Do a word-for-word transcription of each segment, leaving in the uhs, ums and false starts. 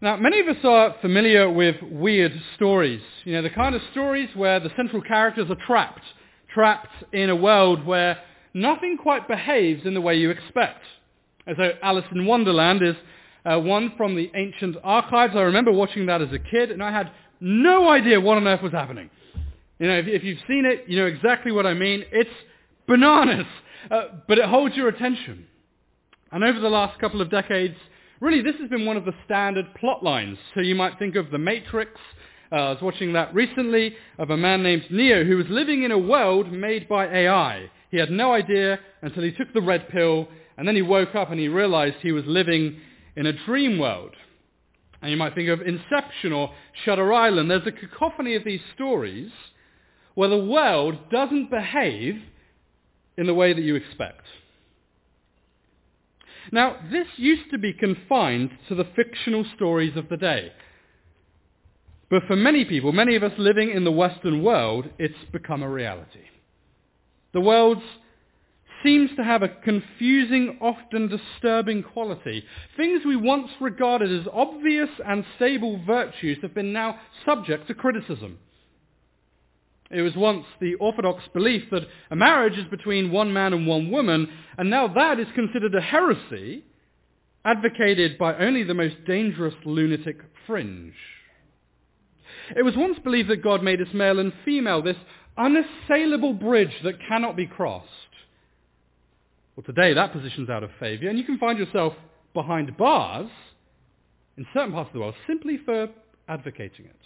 Now, many of us are familiar with weird stories. You know, the kind of stories where the central characters are trapped, trapped in a world where nothing quite behaves in the way you expect. And so Alice in Wonderland is uh, one from the ancient archives. I remember watching that as a kid, and I had no idea what on earth was happening. You know, if, if you've seen it, you know exactly what I mean. It's bananas, uh, but it holds your attention. And over the last couple of decades, really this has been one of the standard plot lines. So you might think of The Matrix. Uh, I was watching that recently of a man named Neo who was living in a world made by A I. He had no idea until he took the red pill, and then he woke up and he realized he was living in a dream world. And you might think of Inception or Shutter Island. There's a cacophony of these stories where the world doesn't behave in the way that you expect. Now, this used to be confined to the fictional stories of the day. But for many people, many of us living in the Western world, it's become a reality. The world seems to have a confusing, often disturbing quality. Things we once regarded as obvious and stable virtues have been now subject to criticism. It was once the orthodox belief that a marriage is between one man and one woman, and now that is considered a heresy, advocated by only the most dangerous lunatic fringe. It was once believed that God made us male and female, this unassailable bridge that cannot be crossed. Well, today that position's out of favour, and you can find yourself behind bars in certain parts of the world simply for advocating it.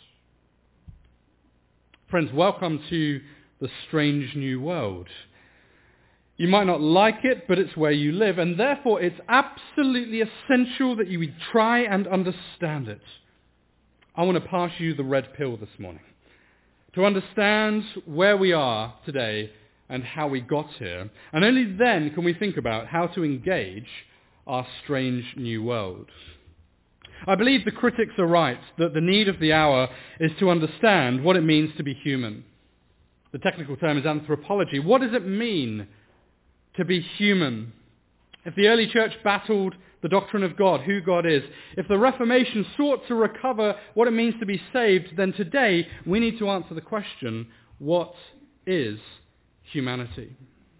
Friends, welcome to the strange new world. You might not like it, but it's where you live, and therefore it's absolutely essential that you try and understand it. I want to pass you the red pill this morning to understand where we are today and how we got here, and only then can we think about how to engage our strange new world. I believe the critics are right that the need of the hour is to understand what it means to be human. The technical term is anthropology. What does it mean to be human? If the early church battled the doctrine of God, who God is, if the Reformation sought to recover what it means to be saved, then today we need to answer the question, what is humanity?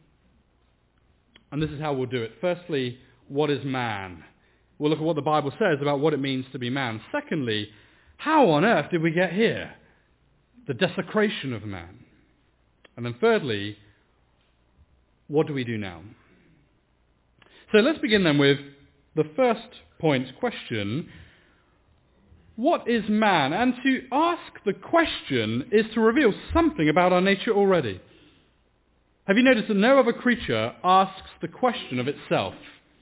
And this is how we'll do it. Firstly, what is man? We'll look at what the Bible says about what it means to be man. Secondly, how on earth did we get here? The desecration of man. And then thirdly, what do we do now? So let's begin then with the first point question. What is man? And to ask the question is to reveal something about our nature already. Have you noticed that no other creature asks the question of itself?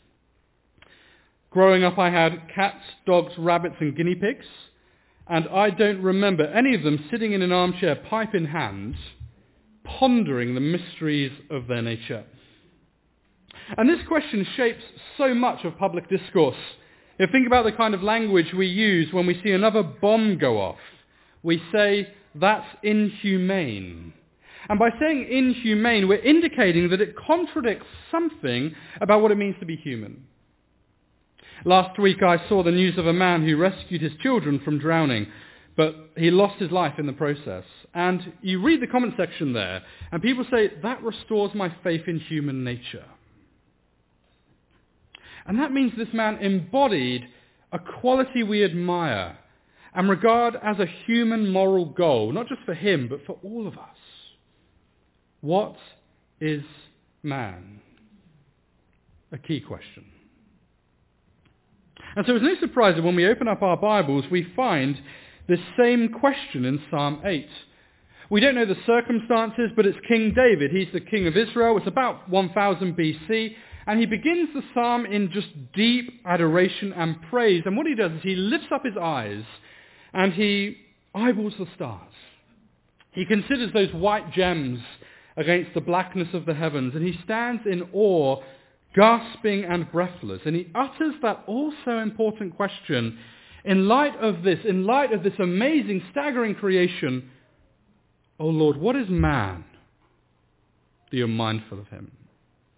Growing up, I had cats, dogs, rabbits, and guinea pigs, and I don't remember any of them sitting in an armchair, pipe in hand, pondering the mysteries of their nature. And this question shapes so much of public discourse. If you think about the kind of language we use when we see another bomb go off, we say, that's inhumane. And by saying inhumane, we're indicating that it contradicts something about what it means to be human. Last week I saw the news of a man who rescued his children from drowning, but he lost his life in the process. And you read the comment section there, and people say, that restores my faith in human nature. And that means this man embodied a quality we admire and regard as a human moral goal, not just for him, but for all of us. What is man? A key question. And so it's no surprise that when we open up our Bibles, we find this same question in Psalm eight. We don't know the circumstances, but it's King David. He's the king of Israel. It's about one thousand B C, and he begins the psalm in just deep adoration and praise. And what he does is he lifts up his eyes and he eyeballs the stars. He considers those white gems against the blackness of the heavens, and he stands in awe, gasping and breathless, and he utters that also important question, in light of this, in light of this amazing, staggering creation, O Lord, what is man that you're mindful of him?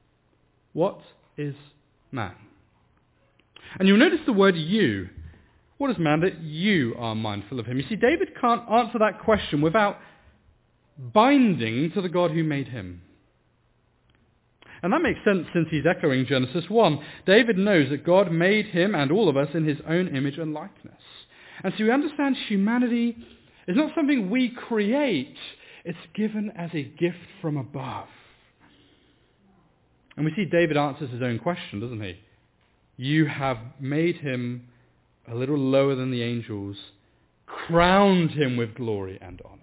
What is man? And you'll notice the word you What is man that you are mindful of him? You see, David can't answer that question without binding to the God who made him. And that makes sense since he's echoing Genesis one. David knows that God made him and all of us in his own image and likeness. And so we understand humanity is not something we create. It's given as a gift from above. And we see David answers his own question, doesn't he? You have made him a little lower than the angels, crowned him with glory and honor.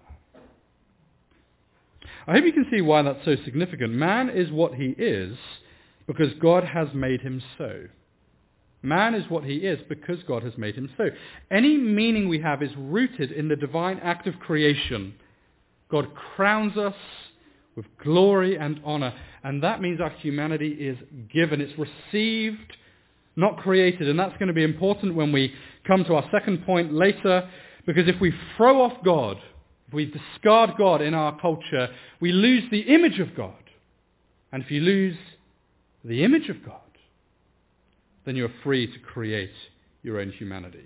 I hope you can see why that's so significant. Man is what he is because God has made him so. Man is what he is because God has made him so. Any meaning we have is rooted in the divine act of creation. God crowns us with glory and honor, and that means our humanity is given. It's received, not created, and that's going to be important when we come to our second point later, because if we throw off God, if we discard God in our culture, we lose the image of God. And if you lose the image of God, then you're free to create your own humanity.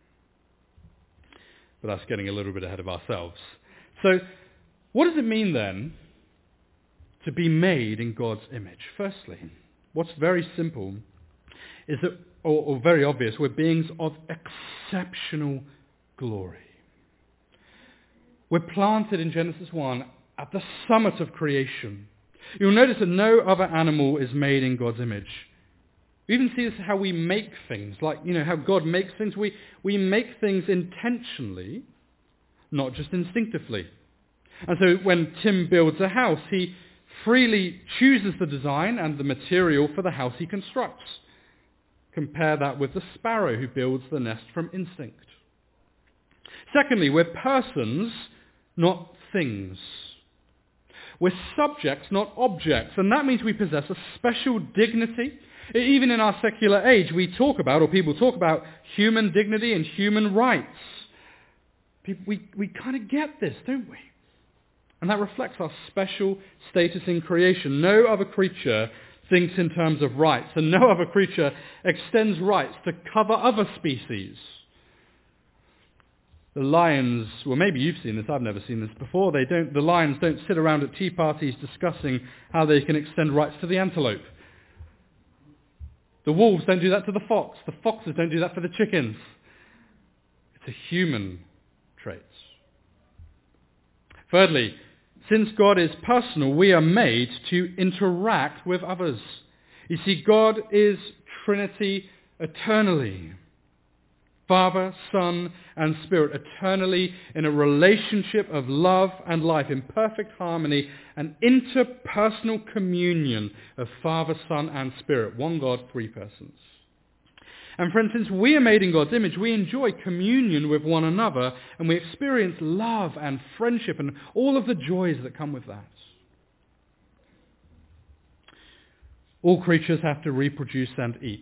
But that's getting a little bit ahead of ourselves. So, what does it mean then to be made in God's image? Firstly, what's very simple is that, or, or very obvious, we're beings of exceptional glory. We're planted in Genesis one at the summit of creation. You'll notice that no other animal is made in God's image. We even see this how we make things, like, you know, how God makes things. We, we make things intentionally, not just instinctively. And so when Tim builds a house, he freely chooses the design and the material for the house he constructs. Compare that with the sparrow who builds the nest from instinct. Secondly, we're persons, not things. We're subjects, not objects, and that means we possess a special dignity. Even in our secular age, we talk about, or people talk about, human dignity and human rights. People, we, we kind of get this, don't we? And that reflects our special status in creation. No other creature thinks in terms of rights, and no other creature extends rights to cover other species. The lions, well maybe you've seen this, I've never seen this before, they don't, the lions don't sit around at tea parties discussing how they can extend rights to the antelope. The wolves don't do that to the fox. The foxes don't do that for the chickens. It's a human trait. Thirdly, since God is personal, we are made to interact with others. You see, God is Trinity eternally. Father, Son, and Spirit, eternally in a relationship of love and life, in perfect harmony, an interpersonal communion of Father, Son, and Spirit. One God, three persons. And friends, since we are made in God's image, we enjoy communion with one another, and we experience love and friendship and all of the joys that come with that. All creatures have to reproduce and eat.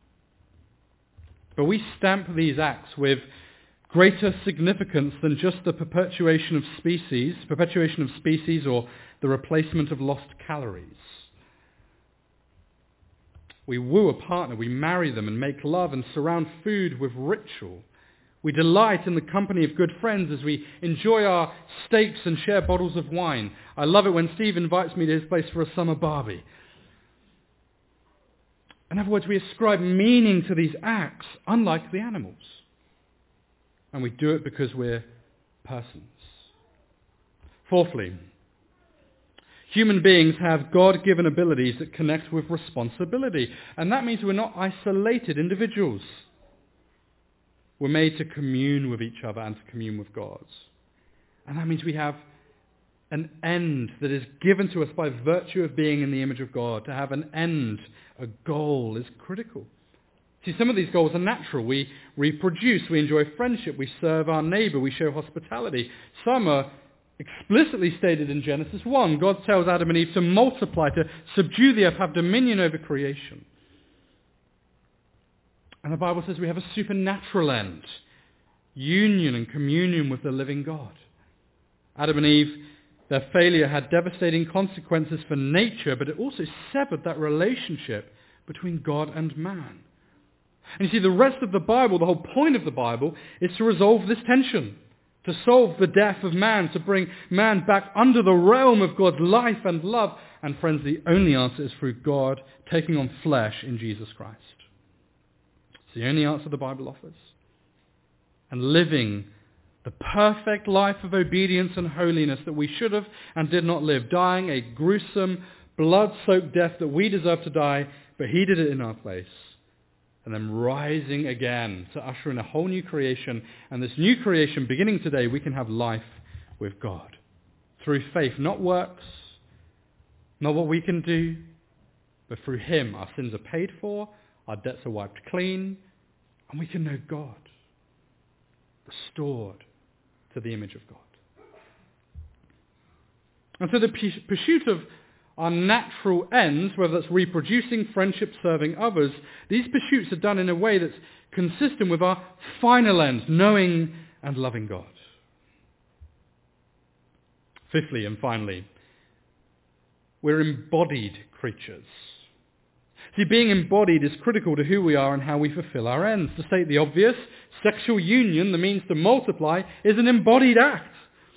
But we stamp these acts with greater significance than just the perpetuation of species, perpetuation of species or the replacement of lost calories. We woo a partner, we marry them and make love and surround food with ritual. We delight in the company of good friends as we enjoy our steaks and share bottles of wine. I love it when Steve invites me to his place for a summer barbie. In other words, we ascribe meaning to these acts, unlike the animals. And we do it because we're persons. Fourthly, human beings have God-given abilities that connect with responsibility. And that means we're not isolated individuals. We're made to commune with each other and to commune with God. And that means we have an end that is given to us by virtue of being in the image of God. To have an end, a goal, is critical. See, some of these goals are natural. We reproduce, we enjoy friendship, we serve our neighbor, we show hospitality. Some are explicitly stated in Genesis one. God tells Adam and Eve to multiply, to subdue the earth, have dominion over creation. And the Bible says we have a supernatural end, union and communion with the living God. Adam and Eve, their failure had devastating consequences for nature, but it also severed that relationship between God and man. And you see, the rest of the Bible, the whole point of the Bible, is to resolve this tension, to solve the death of man, to bring man back under the realm of God's life and love. And friends, the only answer is through God taking on flesh in Jesus Christ. It's the only answer the Bible offers. And living the perfect life of obedience and holiness that we should have and did not live, dying a gruesome, blood-soaked death that we deserve to die, but he did it in our place. And then rising again to usher in a whole new creation. And this new creation, beginning today, we can have life with God. Through faith, not works, not what we can do, but through him our sins are paid for, our debts are wiped clean, and we can know God, restored to the image of God. And so the pursuit of our natural ends, whether that's reproducing, friendship, serving others, these pursuits are done in a way that's consistent with our final end, knowing and loving God. Fifthly and finally, we're embodied creatures. See, being embodied is critical to who we are and how we fulfill our ends. To state the obvious, sexual union, the means to multiply, is an embodied act.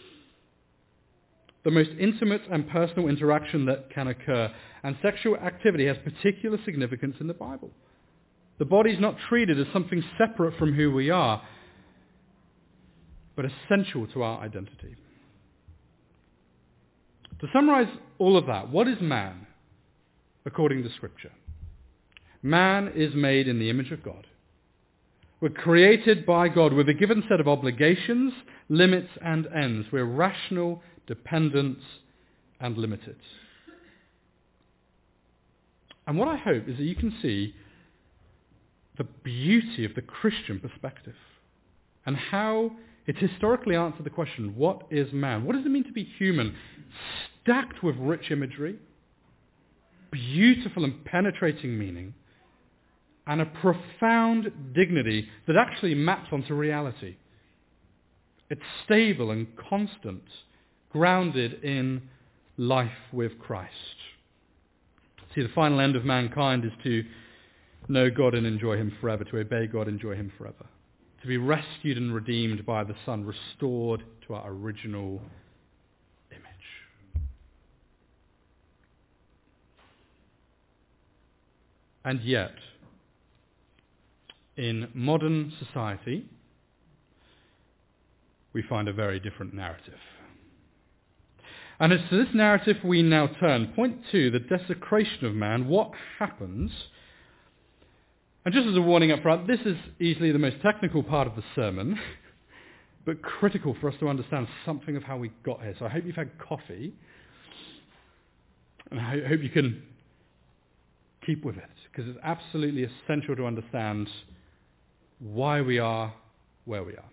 The most intimate and personal interaction that can occur. And sexual activity has particular significance in the Bible. The body's not treated as something separate from who we are, but essential to our identity. To summarize all of that, what is man according to Scripture? Man is made in the image of God. We're created by God with a given set of obligations, limits, and ends. We're rational, dependent, and limited. And what I hope is that you can see the beauty of the Christian perspective and how it historically answered the question, what is man? What does it mean to be human? Stacked with rich imagery, beautiful and penetrating meaning, and a profound dignity that actually maps onto reality. It's stable and constant, grounded in life with Christ. See, the final end of mankind is to know God and enjoy him forever, to obey God, enjoy him forever, to be rescued and redeemed by the Son, restored to our original image. And yet, in modern society, we find a very different narrative. And it's to this narrative we now turn. Point two, the desecration of man. What happens? And just as a warning up front, this is easily the most technical part of the sermon, but critical for us to understand something of how we got here. So I hope you've had coffee, and I hope you can keep with it, because it's absolutely essential to understand why we are where we are.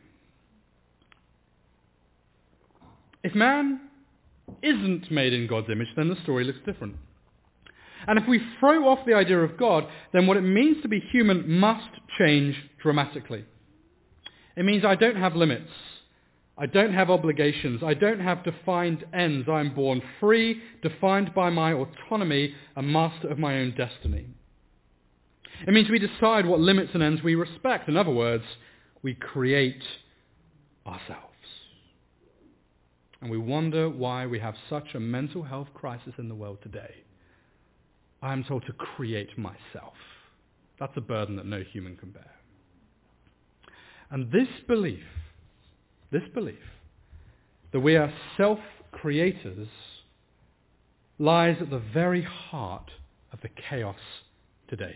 If man isn't made in God's image, then the story looks different. And if we throw off the idea of God, then what it means to be human must change dramatically. It means I don't have limits. I don't have obligations. I don't have defined ends. I am born free, defined by my autonomy, a master of my own destiny. It means we decide what limits and ends we respect. In other words, we create ourselves. And we wonder why we have such a mental health crisis in the world today. I am told to create myself. That's a burden that no human can bear. And this belief, this belief, that we are self-creators lies at the very heart of the chaos today.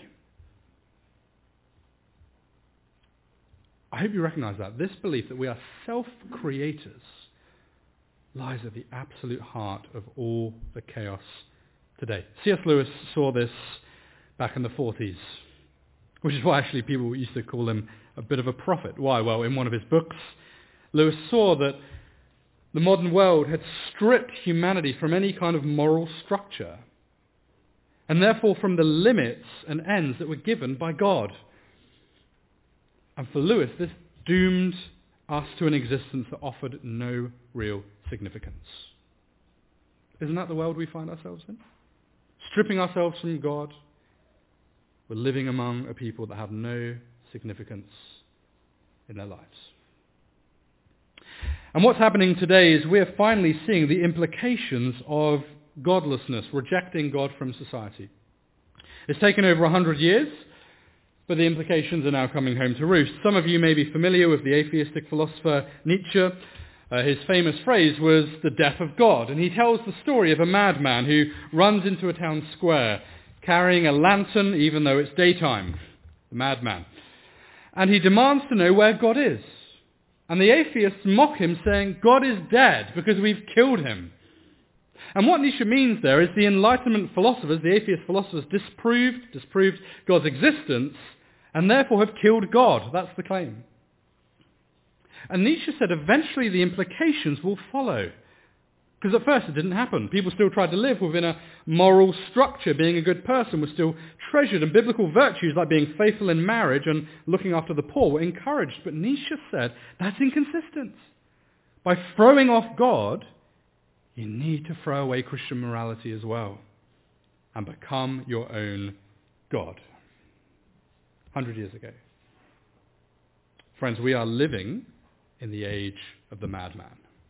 I hope you recognize that. This belief that we are self-creators lies at the absolute heart of all the chaos today. C S Lewis saw this back in the forties, which is why actually people used to call him a bit of a prophet. Why? Well, in one of his books, Lewis saw that the modern world had stripped humanity from any kind of moral structure, and therefore from the limits and ends that were given by God. And for Lewis, this doomed us to an existence that offered no real significance. Isn't that the world we find ourselves in? Stripping ourselves from God, we're living among a people that have no significance in their lives. And what's happening today is we're finally seeing the implications of godlessness, rejecting God from society. It's taken over a hundred years, but the implications are now coming home to roost. Some of you may be familiar with the atheistic philosopher Nietzsche. Uh, his famous phrase was the death of God, and he tells the story of a madman who runs into a town square carrying a lantern even though it's daytime, the madman. And he demands to know where God is. And the atheists mock him, saying, God is dead because we've killed him. And what Nietzsche means there is the Enlightenment philosophers, the atheist philosophers, disproved, disproved God's existence and therefore have killed God. That's the claim. And Nietzsche said eventually the implications will follow. Because at first it didn't happen. People still tried to live within a moral structure. Being a good person was still treasured, and biblical virtues like being faithful in marriage and looking after the poor were encouraged. But Nietzsche said that's inconsistent. By throwing off God, you need to throw away Christian morality as well and become your own God. one hundred years ago. Friends, we are living in the age of the madman.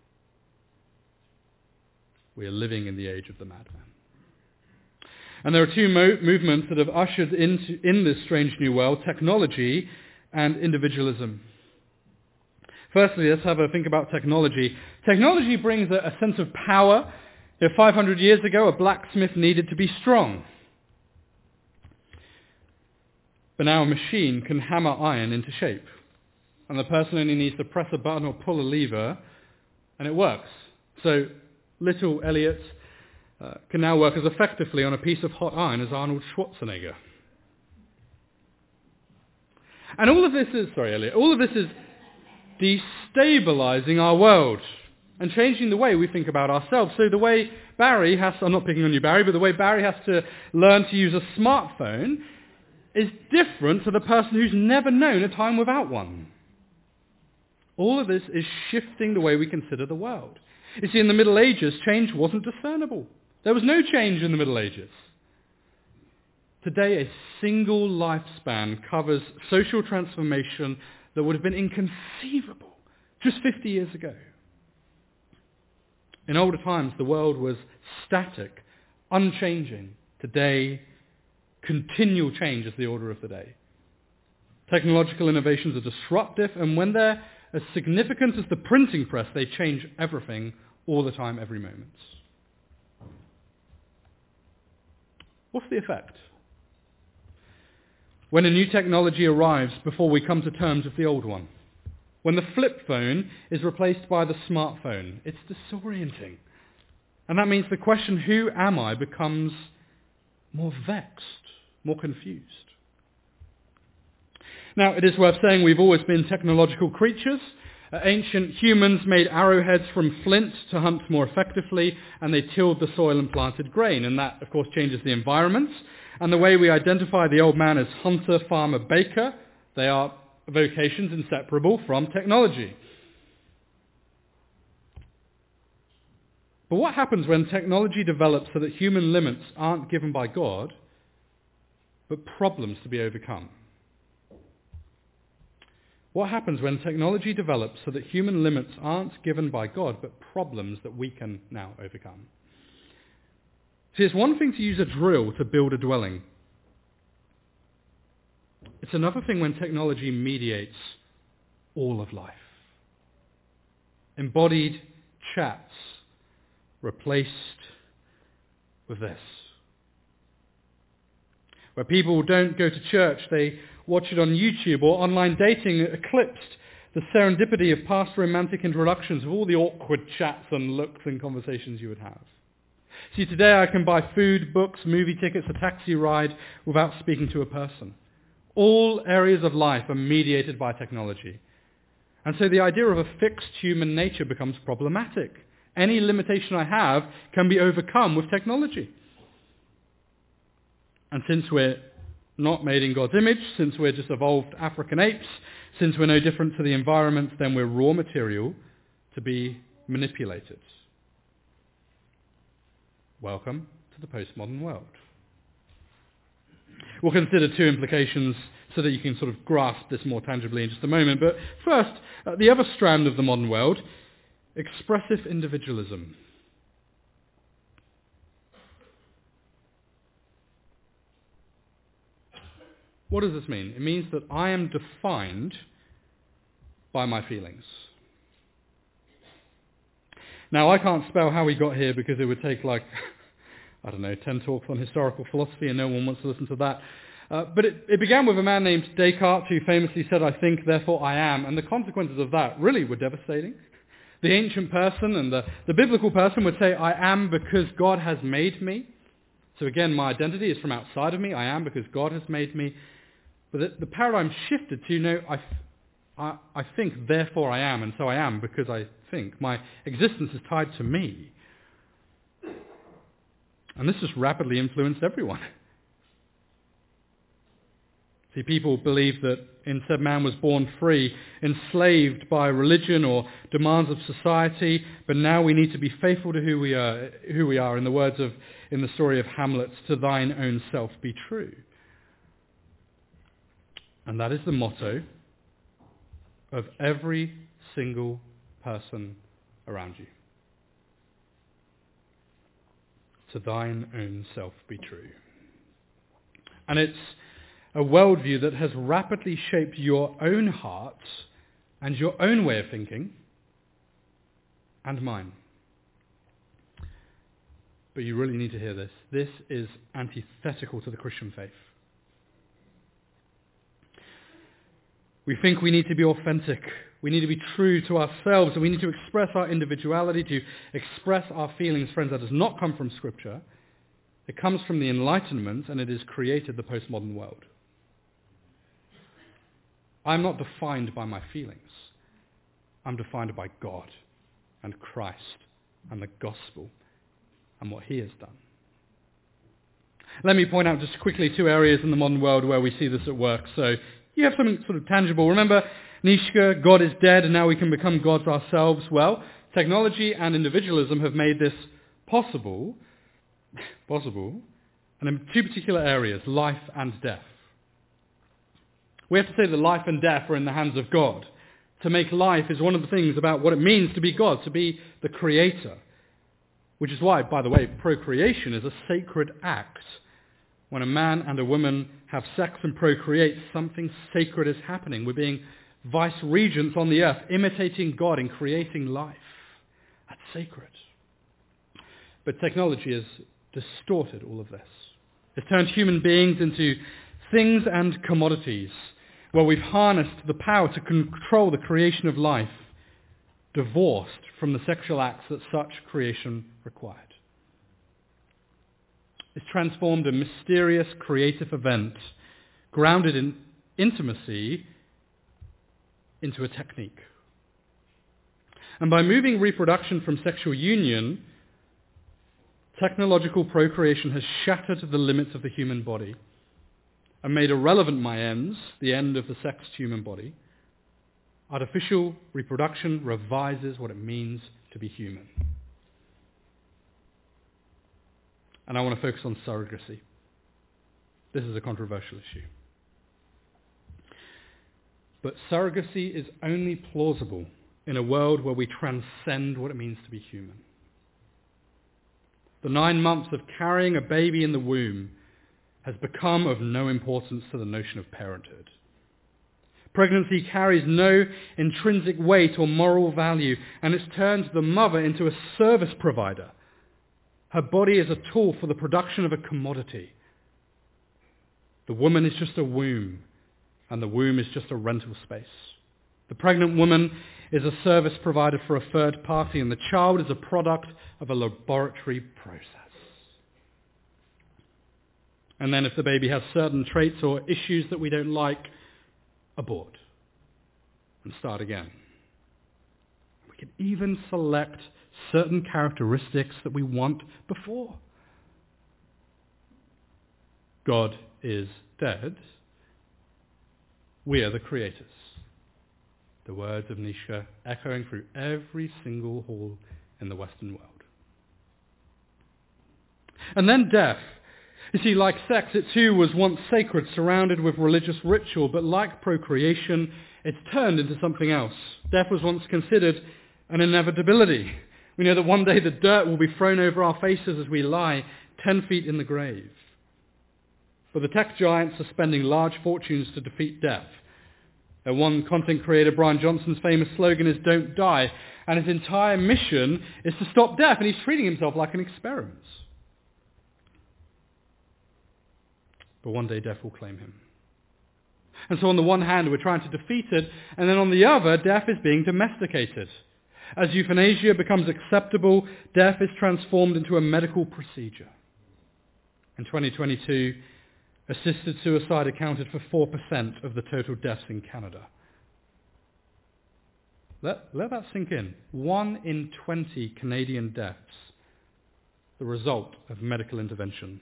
We are living in the age of the madman. And there are two mo- movements that have ushered into in this strange new world, technology and individualism. Firstly, let's have a think about technology. Technology brings a, a sense of power. You know, five hundred years ago, a blacksmith needed to be strong. But now a machine can hammer iron into shape. And the person only needs to press a button or pull a lever, and it works. So little Elliot uh, can now work as effectively on a piece of hot iron as Arnold Schwarzenegger. And all of this is, sorry Elliot, all of this is destabilizing our world and changing the way we think about ourselves. So the way Barry has to, I'm not picking on you Barry, but the way Barry has to learn to use a smartphone is different to the person who's never known a time without one. All of this is shifting the way we consider the world. You see, in the Middle Ages, change wasn't discernible. There was no change in the Middle Ages. Today, a single lifespan covers social transformation that would have been inconceivable just fifty years ago. In older times, the world was static, unchanging. Today, continual change is the order of the day. Technological innovations are disruptive, and when they're as significant as the printing press, they change everything all the time, every moment. What's the effect? When a new technology arrives before we come to terms with the old one. When the flip phone is replaced by the smartphone, it's disorienting. And that means the question, who am I, becomes more vexed, more confused. Now, it is worth saying we've always been technological creatures. Uh, ancient humans made arrowheads from flint to hunt more effectively, and they tilled the soil and planted grain. And that, of course, changes the environment. And the way we identify the old man as hunter, farmer, baker, they are vocations inseparable from technology. But what happens when technology develops so that human limits aren't given by God, but problems to be overcome? What happens when technology develops so that human limits aren't given by God, but problems that we can now overcome? See, it's one thing to use a drill to build a dwelling. It's another thing when technology mediates all of life. Embodied chats replaced with this. Where people don't go to church, they watch it on YouTube, or online dating eclipsed the serendipity of past romantic introductions of all the awkward chats and looks and conversations you would have. See, today I can buy food, books, movie tickets, a taxi ride without speaking to a person. All areas of life are mediated by technology. And so the idea of a fixed human nature becomes problematic. Any limitation I have can be overcome with technology. And since we're not made in God's image, since we're just evolved African apes, since we're no different to the environment, then we're raw material to be manipulated. Welcome to the postmodern world. We'll consider two implications so that you can sort of grasp this more tangibly in just a moment. But first, uh, the other strand of the modern world, expressive individualism. What does this mean? It means that I am defined by my feelings. Now, I can't spell how we got here because it would take like, I don't know, ten talks on historical philosophy and no one wants to listen to that. Uh, but it, it began with a man named Descartes who famously said, "I think, therefore I am." And the consequences of that really were devastating. The ancient person and the, the biblical person would say, "I am because God has made me." So again, my identity is from outside of me. I am because God has made me. But the, the paradigm shifted to, no, I, I, I think, therefore I am, and so I am because I think. My existence is tied to me. And this just rapidly influenced everyone. See, people believe that instead man was born free, enslaved by religion or demands of society, but now we need to be faithful to who we are, who we are, in the words of, in the story of Hamlet, "To thine own self be true." And that is the motto of every single person around you. To thine own self be true. And it's a worldview that has rapidly shaped your own hearts and your own way of thinking and mine. But you really need to hear this. This is antithetical to the Christian faith. We think we need to be authentic. We need to be true to ourselves, and we need to express our individuality, to express our feelings. Friends, that does not come from Scripture. It comes from the Enlightenment, and it has created the postmodern world. I'm not defined by my feelings. I'm defined by God and Christ and the gospel and what he has done. Let me point out just quickly two areas in the modern world where we see this at work. So you have something sort of tangible. Remember, Nietzsche, God is dead and now we can become gods ourselves. Well, technology and individualism have made this possible, possible, and in two particular areas, life and death. We have to say that life and death are in the hands of God. To make life is one of the things about what it means to be God, to be the creator. Which is why, by the way, procreation is a sacred act. When a man and a woman have sex and procreate, something sacred is happening. We're being vice-regents on the earth, imitating God in creating life. That's sacred. But technology has distorted all of this. It's turned human beings into things and commodities, where we've harnessed the power to control the creation of life, divorced from the sexual acts that such creation required. It's transformed a mysterious creative event grounded in intimacy into a technique. And by moving reproduction from sexual union, technological procreation has shattered the limits of the human body and made irrelevant my ends, the end of the sexed human body. Artificial reproduction revises what it means to be human. And I want to focus on surrogacy. This is a controversial issue. But surrogacy is only plausible in a world where we transcend what it means to be human. The nine months of carrying a baby in the womb has become of no importance to the notion of parenthood. Pregnancy carries no intrinsic weight or moral value, and it's turned the mother into a service provider. Her body is a tool for the production of a commodity. The woman is just a womb, and the womb is just a rental space. The pregnant woman is a service provider for a third party, and the child is a product of a laboratory process. And then if the baby has certain traits or issues that we don't like, abort and start again. We can even select certain characteristics that we want before. God is dead. We are the creators. The words of Nietzsche echoing through every single hall in the Western world. And then death. You see, like sex, it too was once sacred, surrounded with religious ritual, but like procreation, it's turned into something else. Death was once considered an inevitability. We know that one day the dirt will be thrown over our faces as we lie ten feet in the grave. But the tech giants are spending large fortunes to defeat death. Their one content creator, Brian Johnson's famous slogan is "Don't die," and his entire mission is to stop death, and he's treating himself like an experiment. But one day death will claim him. And so on the one hand, we're trying to defeat it, and then on the other, death is being domesticated. As euthanasia becomes acceptable, death is transformed into a medical procedure. In twenty twenty-two, assisted suicide accounted for four percent of the total deaths in Canada. Let, let that sink in. One in twenty Canadian deaths, the result of medical intervention.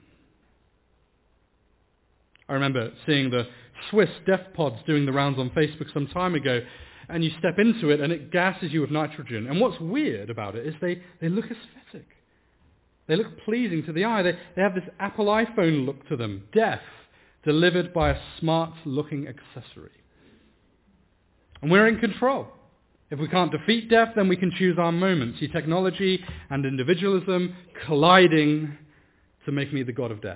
I remember seeing the Swiss death pods doing the rounds on Facebook some time ago, and you step into it and it gasses you with nitrogen. And what's weird about it is they, they look aesthetic. They look pleasing to the eye. They, they have this Apple iPhone look to them. Death delivered by a smart-looking accessory. And we're in control. If we can't defeat death, then we can choose our moments. See, technology and individualism colliding to make me the god of death.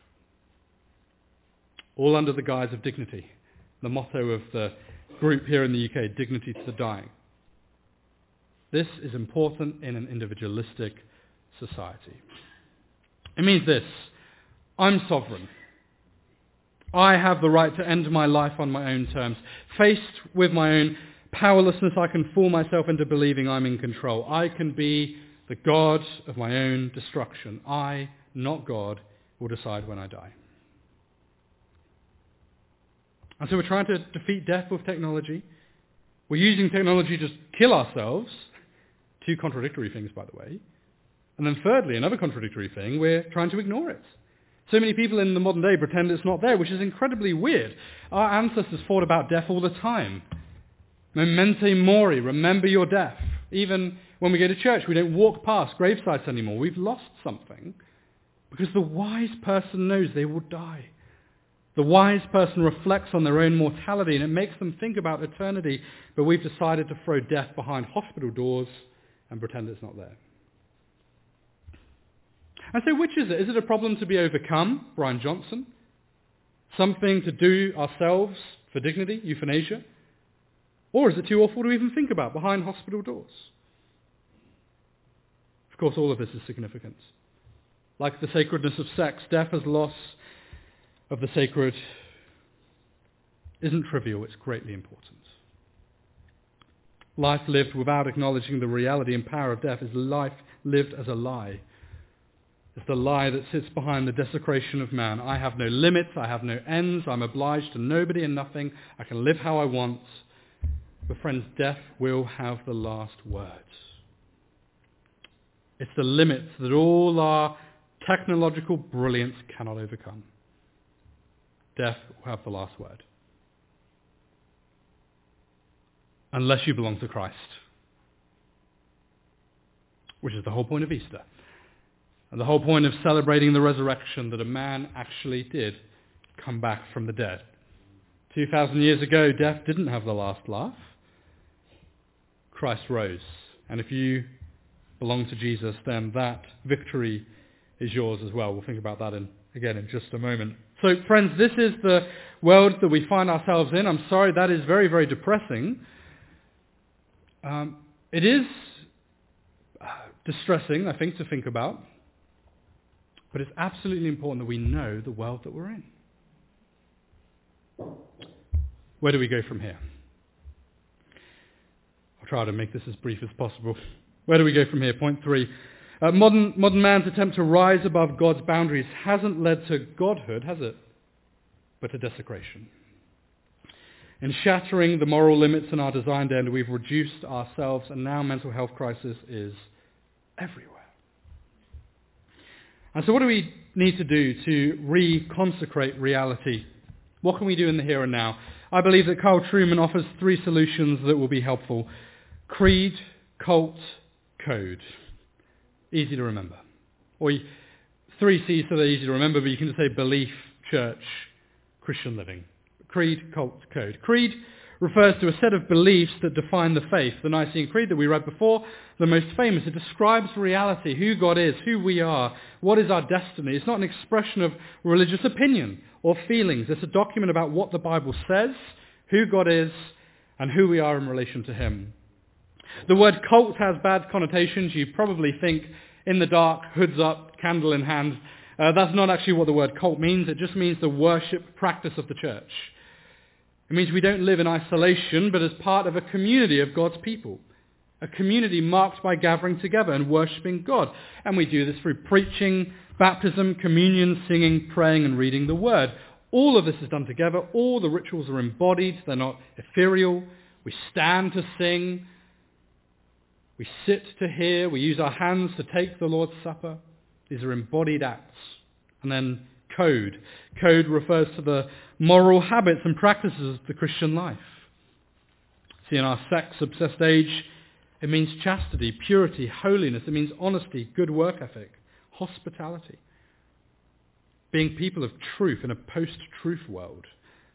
All under the guise of dignity. The motto of the group here in the U K, dignity to the dying. This is important in an individualistic society. It means this: I'm sovereign. I have the right to end my life on my own terms. Faced with my own powerlessness, I can fool myself into believing I'm in control. I can be the god of my own destruction. I, not God, will decide when I die. And so we're trying to defeat death with technology. We're using technology to just kill ourselves. Two contradictory things, by the way. And then thirdly, another contradictory thing, we're trying to ignore it. So many people in the modern day pretend it's not there, which is incredibly weird. Our ancestors thought about death all the time. Memento mori, remember your death. Even when we go to church, we don't walk past gravesites anymore. We've lost something because the wise person knows they will die. The wise person reflects on their own mortality, and it makes them think about eternity, but we've decided to throw death behind hospital doors and pretend it's not there. And so which is it? Is it a problem to be overcome, Brian Johnson? Something to do ourselves for dignity, euthanasia? Or is it too awful to even think about, behind hospital doors? Of course, all of this is significant. Like the sacredness of sex, death as loss of the sacred isn't trivial, it's greatly important. Life lived without acknowledging the reality and power of death is life lived as a lie. It's the lie that sits behind the desecration of man. I have no limits, I have no ends, I'm obliged to nobody and nothing, I can live how I want. But friends, death will have the last word. It's the limits that all our technological brilliance cannot overcome. Death will have the last word. Unless you belong to Christ. Which is the whole point of Easter. And the whole point of celebrating the resurrection, that a man actually did come back from the dead. Two thousand years ago, death didn't have the last laugh. Christ rose. And if you belong to Jesus, then that victory is yours as well. We'll think about that in, again in just a moment. So friends, this is the world that we find ourselves in. I'm sorry, that is very, very depressing. Um, it is uh, distressing, I think, to think about. But it's absolutely important that we know the world that we're in. Where do we go from here? I'll try to make this as brief as possible. Where do we go from here? Point three. Uh, modern, modern man's attempt to rise above God's boundaries hasn't led to godhood, has it? But to desecration. In shattering the moral limits in our designed end, we've reduced ourselves, and now mental health crisis is everywhere. And so what do we need to do to reconsecrate reality? What can we do in the here and now? I believe that Carl Trueman offers three solutions that will be helpful. Creed, cult, code. Easy to remember. Or Three C's so they're easy to remember, but you can just say belief, church, Christian living. Creed, cult, code. Creed refers to a set of beliefs that define the faith. The Nicene Creed that we read before, the most famous, it describes reality, who God is, who we are, what is our destiny. It's not an expression of religious opinion or feelings. It's a document about what the Bible says, who God is, and who we are in relation to him. The word cult has bad connotations. You probably think in the dark, hoods up, candle in hand. Uh, that's not actually what the word cult means. It just means the worship practice of the church. It means we don't live in isolation, but as part of a community of God's people. A community marked by gathering together and worshipping God. And we do this through preaching, baptism, communion, singing, praying, and reading the word. All of this is done together. All the rituals are embodied. They're not ethereal. We stand to sing. We sit to hear. We use our hands to take the Lord's Supper. These are embodied acts. And then code. Code refers to the moral habits and practices of the Christian life. See, in our sex-obsessed age, it means chastity, purity, holiness. It means honesty, good work ethic, hospitality. Being people of truth in a post-truth world.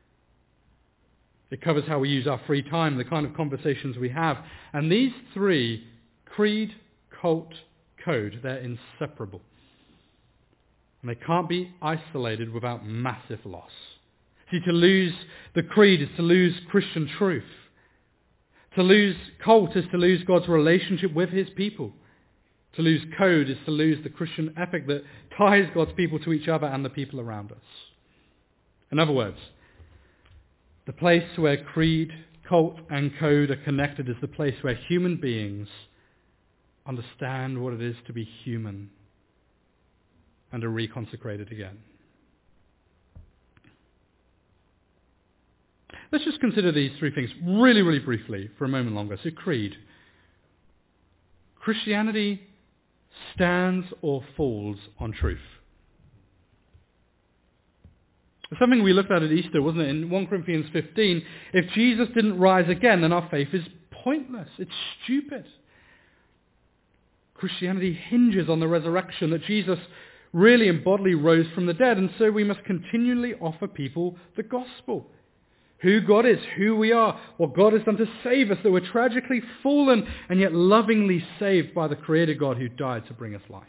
It covers how we use our free time, the kind of conversations we have. And these three, creed, cult, code, they're inseparable. And they can't be isolated without massive loss. See, to lose the creed is to lose Christian truth. To lose cult is to lose God's relationship with his people. To lose code is to lose the Christian ethic that ties God's people to each other and the people around us. In other words, the place where creed, cult, and code are connected is the place where human beings understand what it is to be human and are reconsecrated again. Let's just consider these three things really, really briefly for a moment longer. So creed. Christianity stands or falls on truth. Something we looked at at Easter, wasn't it? In First Corinthians fifteen, if Jesus didn't rise again, then our faith is pointless. It's stupid. Christianity hinges on the resurrection, that Jesus really and bodily rose from the dead, and so we must continually offer people the gospel. Who God is, who we are, what God has done to save us, that we're tragically fallen and yet lovingly saved by the Creator God who died to bring us life.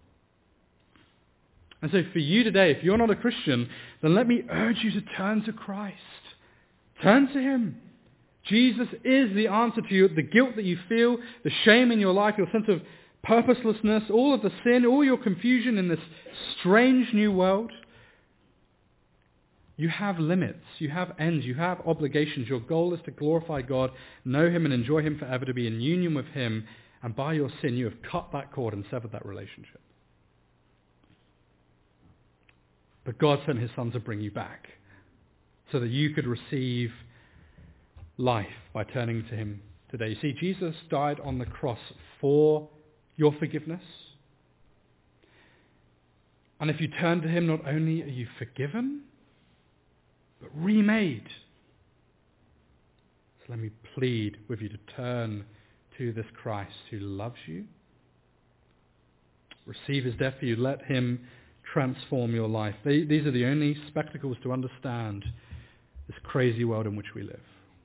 And so for you today, if you're not a Christian, then let me urge you to turn to Christ. Turn to him. Jesus is the answer to you, the guilt that you feel, the shame in your life, your sense of purposelessness, all of the sin, all your confusion in this strange new world. You have limits, you have ends, you have obligations. Your goal is to glorify God, know him and enjoy him forever, to be in union with him, and by your sin you have cut that cord and severed that relationship. But God sent his son to bring you back so that you could receive life by turning to him today. You see, Jesus died on the cross for your forgiveness. And if you turn to him, not only are you forgiven, but remade. So let me plead with you to turn to this Christ who loves you. Receive his death for you. Let him transform your life. They, these are the only spectacles to understand this crazy world in which we live.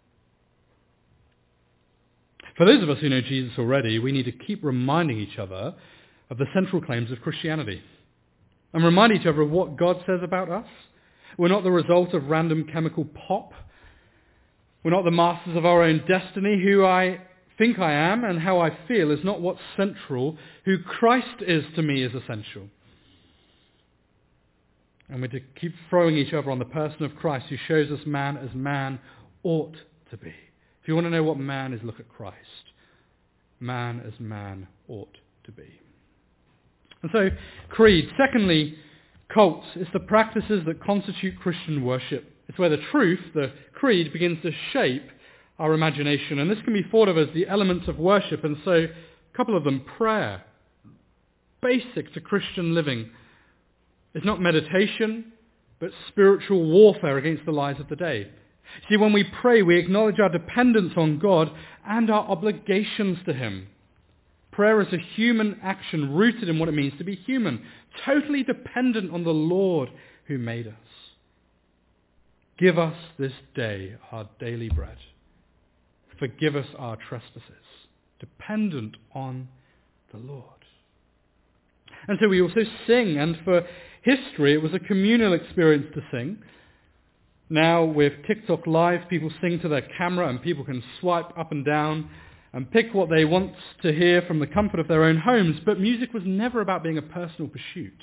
For those of us who know Jesus already, we need to keep reminding each other of the central claims of Christianity and remind each other of what God says about us. We're not the result of random chemical pop. We're not the masters of our own destiny. Who I think I am and how I feel is not what's central. Who Christ is to me is essential. And we're to keep throwing each other on the person of Christ who shows us man as man ought to be. If you want to know what man is, look at Christ. Man as man ought to be. And so, creed. Secondly, cults. It's the practices that constitute Christian worship. It's where the truth, the creed, begins to shape our imagination. And this can be thought of as the elements of worship. And so, a couple of them. Prayer. Basic to Christian living. It's not meditation, but spiritual warfare against the lies of the day. See, when we pray, we acknowledge our dependence on God and our obligations to him. Prayer is a human action rooted in what it means to be human, totally dependent on the Lord who made us. Give us this day our daily bread. Forgive us our trespasses, dependent on the Lord. And so we also sing, and for history it was a communal experience to sing. Now with TikTok Live, people sing to their camera and people can swipe up and down and pick what they want to hear from the comfort of their own homes, but music was never about being a personal pursuit.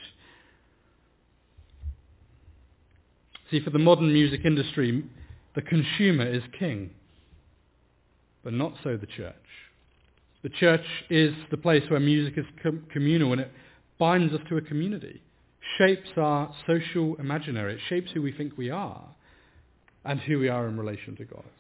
See, for the modern music industry, the consumer is king, but not so the church. The church is the place where music is com- communal, and it binds us to a community, shapes our social imaginary, it shapes who we think we are and who we are in relation to God.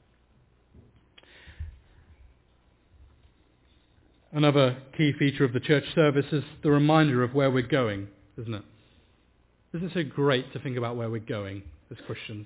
Another key feature of the church service is the reminder of where we're going, isn't it? Isn't it so great to think about where we're going as Christians?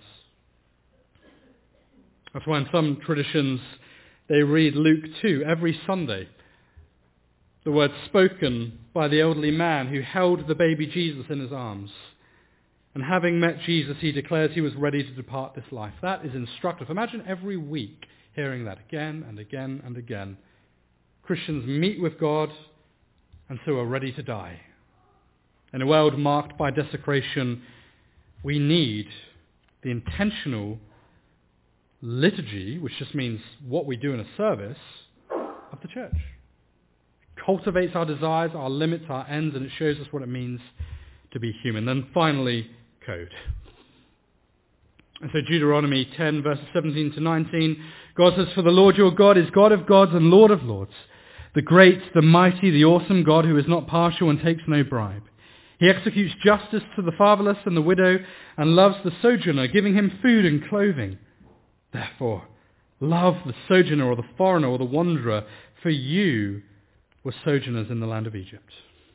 That's why in some traditions they read Luke two every Sunday. The words spoken by the elderly man who held the baby Jesus in his arms. And having met Jesus, he declares he was ready to depart this life. That is instructive. Imagine every week hearing that again and again and again. Christians meet with God and so are ready to die. In a world marked by desecration, we need the intentional liturgy, which just means what we do in a service, of the church. It cultivates our desires, our limits, our ends, and it shows us what it means to be human. Then finally, code. And so Deuteronomy ten, verses seventeen to nineteen, God says, "For the Lord your God is God of gods and Lord of lords, the great, the mighty, the awesome God who is not partial and takes no bribe. He executes justice to the fatherless and the widow and loves the sojourner, giving him food and clothing. Therefore, love the sojourner or the foreigner or the wanderer, for you were sojourners in the land of Egypt."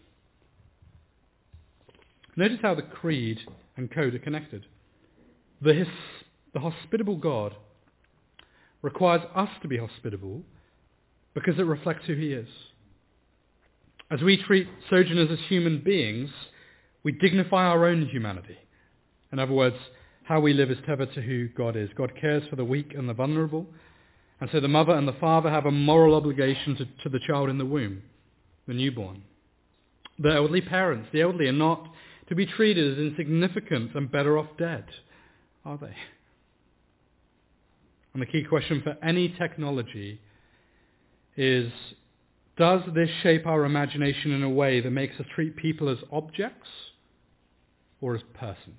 Notice how the creed and code are connected. The, his, the hospitable God requires us to be hospitable because it reflects who he is. As we treat sojourners as human beings, we dignify our own humanity. In other words, how we live is tethered to who God is. God cares for the weak and the vulnerable, and so the mother and the father have a moral obligation to, to the child in the womb, the newborn. The elderly parents, the elderly are not to be treated as insignificant and better off dead, are they? And the key question for any technology is, does this shape our imagination in a way that makes us treat people as objects or as persons?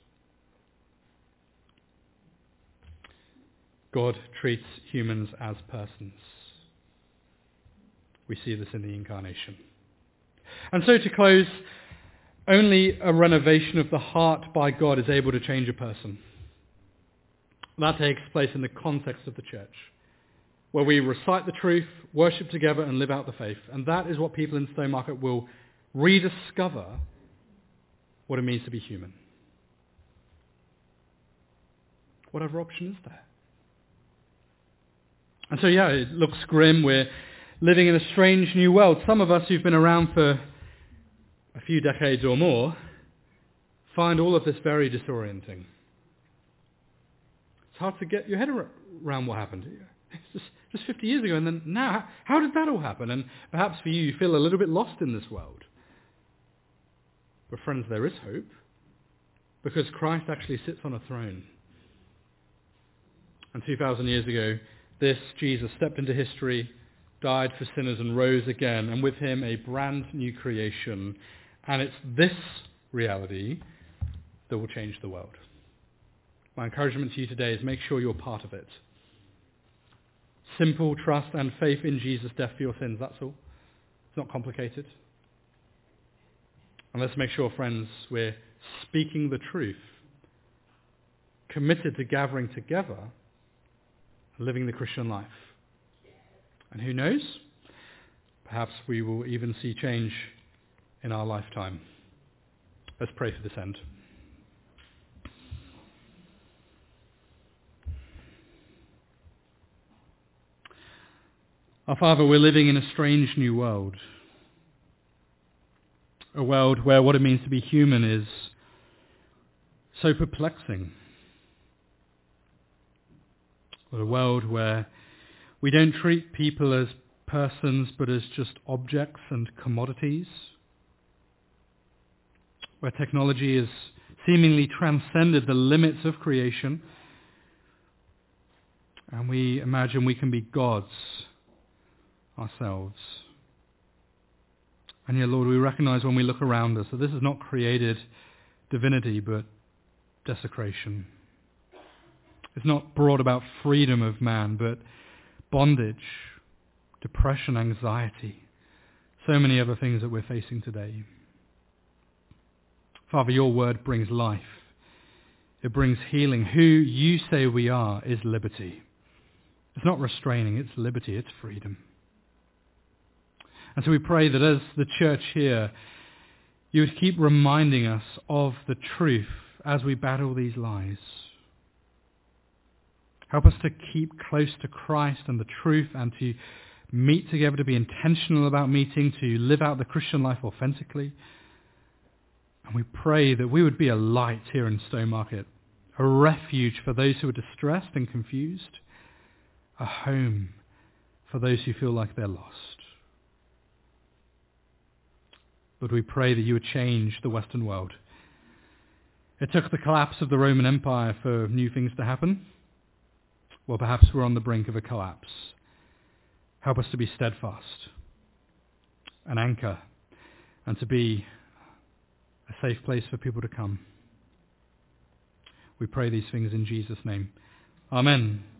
God treats humans as persons. We see this in the incarnation. And so to close, only a renovation of the heart by God is able to change a person. That takes place in the context of the church, where we recite the truth, worship together, and live out the faith. And that is what people in Stowmarket will rediscover what it means to be human. What other option is there? And so, yeah, it looks grim. We're living in a strange new world. Some of us who've been around for a few decades or more find all of this very disorienting. It's hard to get your head around what happened. It's just, just fifty years ago, and then now, how did that all happen? And perhaps for you, you feel a little bit lost in this world. But friends, there is hope, because Christ actually sits on a throne. And two thousand years ago, this Jesus stepped into history, died for sinners, and rose again, and with him a brand new creation. And it's this reality that will change the world. My encouragement to you today is make sure you're part of it. Simple trust and faith in Jesus' death for your sins, that's all. It's not complicated. And let's make sure, friends, we're speaking the truth, committed to gathering together, living the Christian life. And who knows? Perhaps we will even see change in our lifetime. Let's pray for this end. Our Father, we're living in a strange new world. A world where what it means to be human is so perplexing. But a world where we don't treat people as persons but as just objects and commodities. Where technology has seemingly transcended the limits of creation. And we imagine we can be gods ourselves. And yet, Lord, we recognize when we look around us that this is not created divinity, but desecration. It's not brought about freedom of man, but bondage, depression, anxiety, so many other things that we're facing today. Father, your word brings life. It brings healing. Who you say we are is liberty. It's not restraining, it's liberty, it's freedom. And so we pray that as the church here, you would keep reminding us of the truth as we battle these lies. Help us to keep close to Christ and the truth and to meet together, to be intentional about meeting, to live out the Christian life authentically. And we pray that we would be a light here in Stowmarket, a refuge for those who are distressed and confused, a home for those who feel like they're lost. Lord, we pray that you would change the Western world. It took the collapse of the Roman Empire for new things to happen. Well, perhaps we're on the brink of a collapse. Help us to be steadfast, an anchor, and to be a safe place for people to come. We pray these things in Jesus' name. Amen.